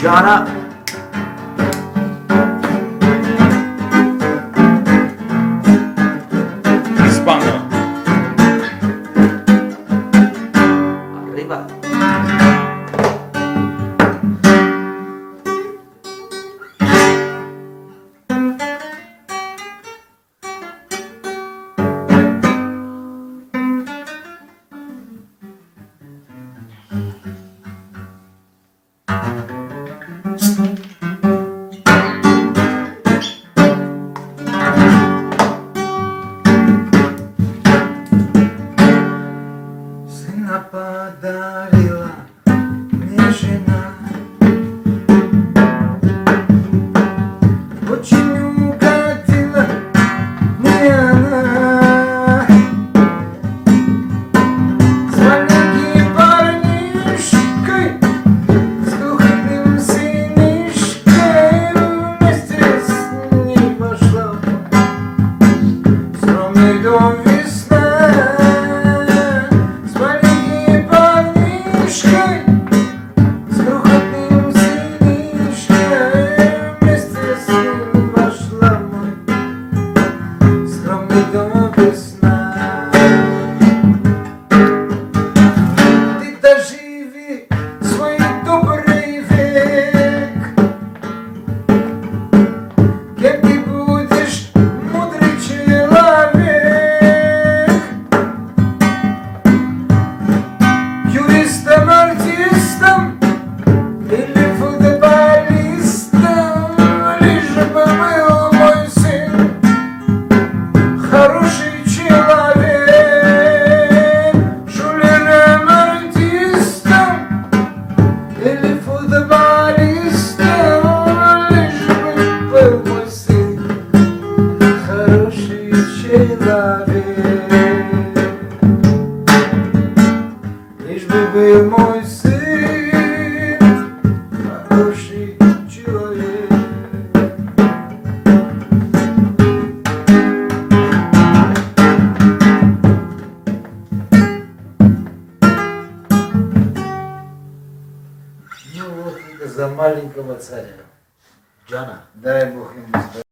Джана. Испанно. Arriba. Сына подарила мне жена, очень угодила мне она. С маленьким парнишкой, с крохотным сынишкой, вместе с ней пошла в скромный дом весна. С крохотным сынишкой вместе с ним вошла в мой скромный дом весна. Ты доживи свой добрый век, кем ты будешь, мудрый человек, юристом, артистом или футболистом, лишь бы был мой сын хороший человек. Шулером, артистом или футболистом, лишь бы был мой сын хороший человек. Лишь бы был мой сын хороший человек. Ну вот это за маленького царя. Джана. Дай Бог ему здоровья.